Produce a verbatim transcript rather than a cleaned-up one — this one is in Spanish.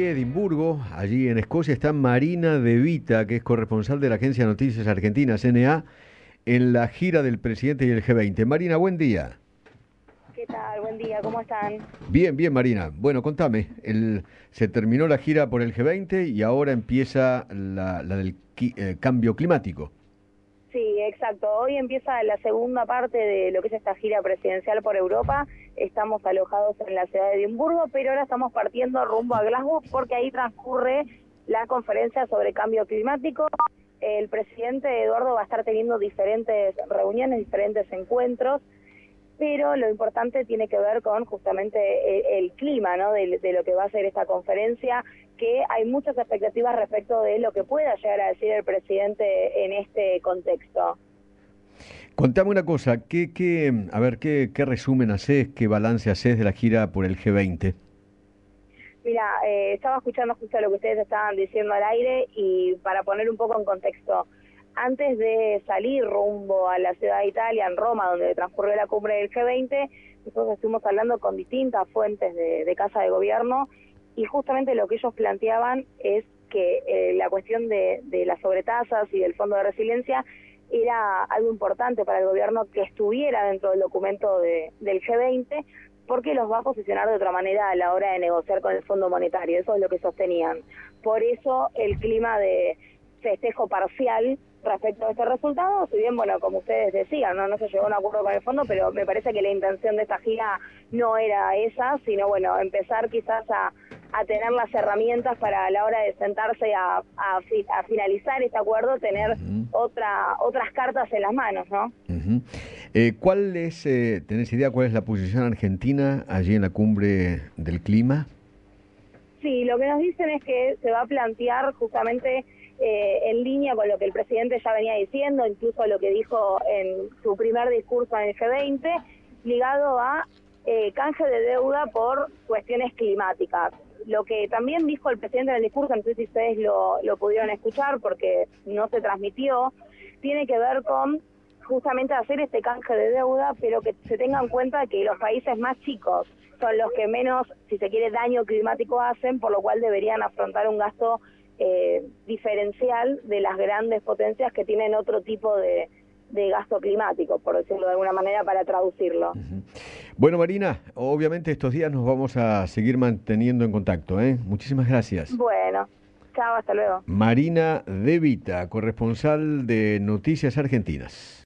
de Edimburgo, allí en Escocia, está Marina De Vita, que es corresponsal de la Agencia de Noticias Argentinas, N A, en la gira del presidente y el G veinte. Marina, buen día. ¿Qué tal? Buen día, ¿cómo están? Bien, bien, Marina. Bueno, contame, el, se terminó la gira por el G veinte y ahora empieza la, la del qui- eh, cambio climático. Sí, exacto. Hoy empieza la segunda parte de lo que es esta gira presidencial por Europa. Estamos alojados en la ciudad de Edimburgo, pero ahora estamos partiendo rumbo a Glasgow porque ahí transcurre la conferencia sobre cambio climático. El presidente Eduardo va a estar teniendo diferentes reuniones, diferentes encuentros, pero lo importante tiene que ver con justamente el, el clima, ¿no? De, de lo que va a ser esta conferencia, que hay muchas expectativas respecto de lo que pueda llegar a decir el presidente en este contexto. Contame una cosa, ¿qué, qué, a ver, qué, qué resumen haces, qué balance haces de la gira por el G veinte? Mira, eh, estaba escuchando justo lo que ustedes estaban diciendo al aire y para poner un poco en contexto, antes de salir rumbo a la ciudad de Italia, en Roma, donde transcurrió la cumbre del G veinte, nosotros estuvimos hablando con distintas fuentes de, de Casa de Gobierno y justamente lo que ellos planteaban es que eh, la cuestión de, de las sobretasas y del Fondo de Resiliencia era algo importante para el gobierno que estuviera dentro del documento de, del G veinte, porque los va a posicionar de otra manera a la hora de negociar con el Fondo Monetario. Eso es lo que sostenían. Por eso el clima de festejo parcial respecto a este resultado, si bien, bueno, como ustedes decían, no, no se llegó a un acuerdo con el fondo, pero me parece que la intención de esta gira no era esa, sino, bueno, empezar quizás a, a tener las herramientas para a la hora de sentarse a, a, fi, a finalizar este acuerdo, tener uh-huh. otra otras cartas en las manos, ¿no? Uh-huh. Eh, ¿Cuál es, eh, tenés idea cuál es la posición argentina allí en la cumbre del clima? Sí, lo que nos dicen es que se va a plantear justamente eh, en línea con lo que el presidente ya venía diciendo, incluso lo que dijo en su primer discurso en el G veinte, ligado a eh, canje de deuda por cuestiones climáticas. Lo que también dijo el presidente en el discurso, no sé si ustedes lo, lo pudieron escuchar porque no se transmitió, tiene que ver con justamente hacer este canje de deuda, pero que se tenga en cuenta que los países más chicos son los que menos, si se quiere, daño climático hacen, por lo cual deberían afrontar un gasto eh, diferencial de las grandes potencias que tienen otro tipo de, de gasto climático, por decirlo de alguna manera, para traducirlo. Uh-huh. Bueno, Marina, obviamente estos días nos vamos a seguir manteniendo en contacto, ¿eh? Muchísimas gracias. Bueno, chao, hasta luego. Marina De Vita, corresponsal de Noticias Argentinas.